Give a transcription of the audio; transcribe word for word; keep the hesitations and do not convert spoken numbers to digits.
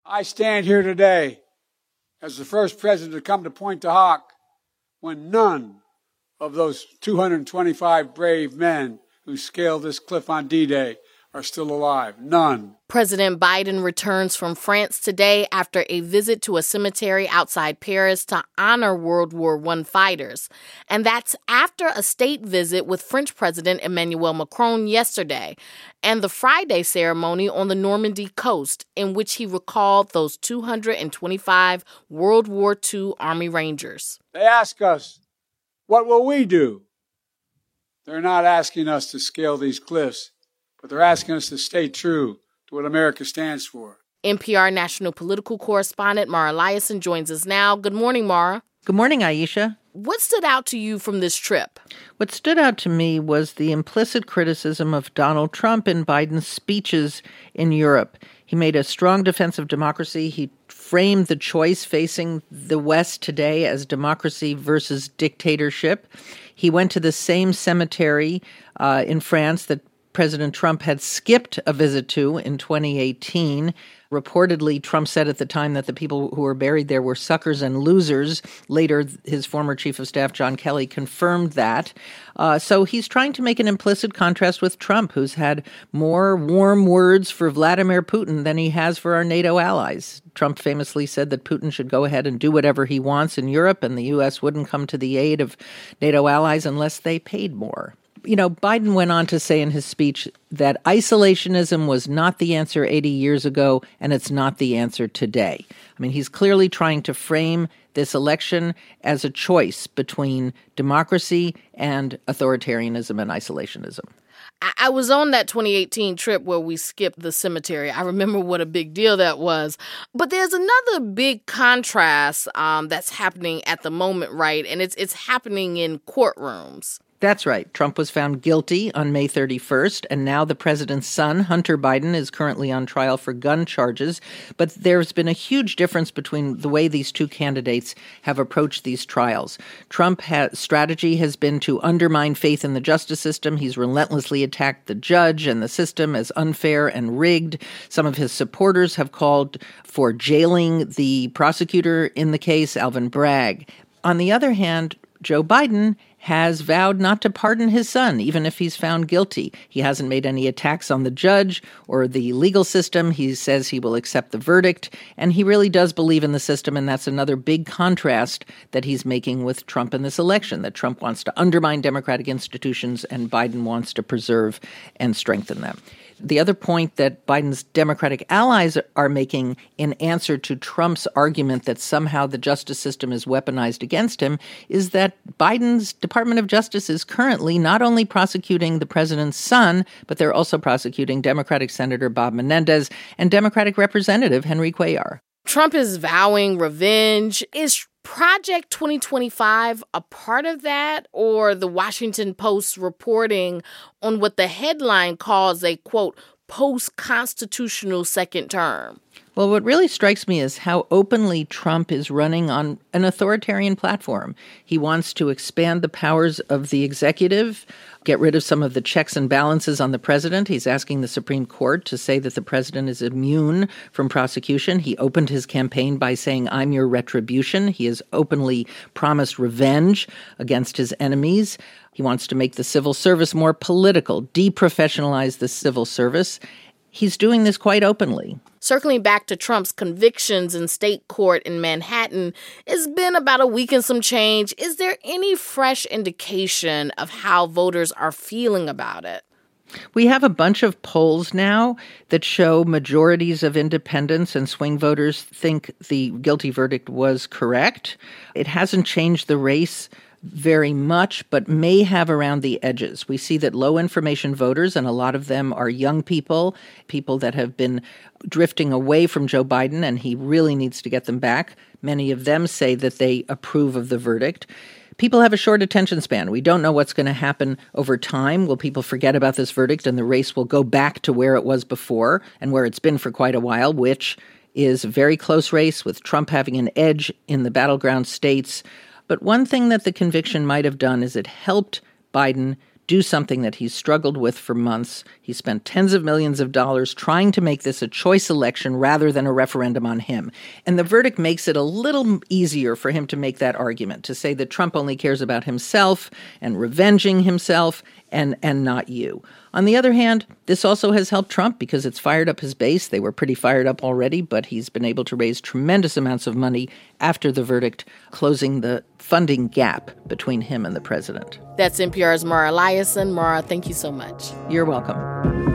I stand here today as the first president to come to Pointe du Hoc when none of those two hundred twenty-five brave men who scaled this cliff on D-Day are still alive. None. President Biden returns from France today after a visit to a cemetery outside Paris to honor World War One fighters. And that's after a state visit with French President Emmanuel Macron yesterday and the Friday ceremony on the Normandy coast in which he recalled those two hundred twenty-five World War Two Army Rangers. They ask us, what will we do? They're not asking us to scale these cliffs, but they're asking us to stay true to what America stands for. N P R national political correspondent Mara Liasson joins us now. Good morning, Mara. Good morning, Aisha. What stood out to you from this trip? What stood out to me was the implicit criticism of Donald Trump in Biden's speeches in Europe. He made a strong defense of democracy. He framed the choice facing the West today as democracy versus dictatorship. He went to the same cemetery uh, in France that President Trump had skipped a visit to in twenty eighteen. Reportedly, Trump said at the time that the people who were buried there were suckers and losers. Later, his former chief of staff, John Kelly, confirmed that. Uh, so he's trying to make an implicit contrast with Trump, who's had more warm words for Vladimir Putin than he has for our NATO allies. Trump famously said that Putin should go ahead and do whatever he wants in Europe, and the U S wouldn't come to the aid of NATO allies unless they paid more. You know, Biden went on to say in his speech that isolationism was not the answer eighty years ago, and it's not the answer today. I mean, he's clearly trying to frame this election as a choice between democracy and authoritarianism and isolationism. I was on that twenty eighteen trip where we skipped the cemetery. I remember what a big deal that was. But there's another big contrast um, that's happening at the moment, right? And it's it's happening in courtrooms. That's right. Trump was found guilty on May thirty-first, and now the president's son, Hunter Biden, is currently on trial for gun charges. But there's been a huge difference between the way these two candidates have approached these trials. Trump's ha- strategy has been to undermine faith in the justice system. He's relentlessly attacked the judge and the system as unfair and rigged. Some of his supporters have called for jailing the prosecutor in the case, Alvin Bragg. On the other hand, Joe Biden has vowed not to pardon his son, even if he's found guilty. He hasn't made any attacks on the judge or the legal system. He says he will accept the verdict, and he really does believe in the system, and that's another big contrast that he's making with Trump in this election, that Trump wants to undermine democratic institutions and Biden wants to preserve and strengthen them. The other point that Biden's Democratic allies are making in answer to Trump's argument that somehow the justice system is weaponized against him is that Biden's Department of Justice is currently not only prosecuting the president's son, but they're also prosecuting Democratic Senator Bob Menendez and Democratic Representative Henry Cuellar. Trump is vowing revenge. Is Project twenty twenty-five a part of that, or the Washington Post reporting on what the headline calls a, quote, post-constitutional second term? Well, what really strikes me is how openly Trump is running on an authoritarian platform. He wants to expand the powers of the executive, get rid of some of the checks and balances on the president. He's asking the Supreme Court to say that the president is immune from prosecution. He opened his campaign by saying, "I'm your retribution." He has openly promised revenge against his enemies. He wants to make the civil service more political, deprofessionalize the civil service. He's doing this quite openly. Circling back to Trump's convictions in state court in Manhattan, it's been about a week and some change. Is there any fresh indication of how voters are feeling about it? We have a bunch of polls now that show majorities of independents and swing voters think the guilty verdict was correct. It hasn't changed the race very much, but may have around the edges. We see that low information voters, and a lot of them are young people, people that have been drifting away from Joe Biden, and he really needs to get them back. Many of them say that they approve of the verdict. People have a short attention span. We don't know what's going to happen over time. Will people forget about this verdict and the race will go back to where it was before and where it's been for quite a while, which is a very close race with Trump having an edge in the battleground states. But one thing that the conviction might have done is it helped Biden do something that he's struggled with for months. He spent tens of millions of dollars trying to make this a choice election rather than a referendum on him. And the verdict makes it a little easier for him to make that argument, to say that Trump only cares about himself and revenging himself and, and not you. On the other hand, this also has helped Trump because it's fired up his base. They were pretty fired up already, but he's been able to raise tremendous amounts of money after the verdict, closing the funding gap between him and the president. That's N P R's Mara Liasson. Mara, thank you so much. You're welcome.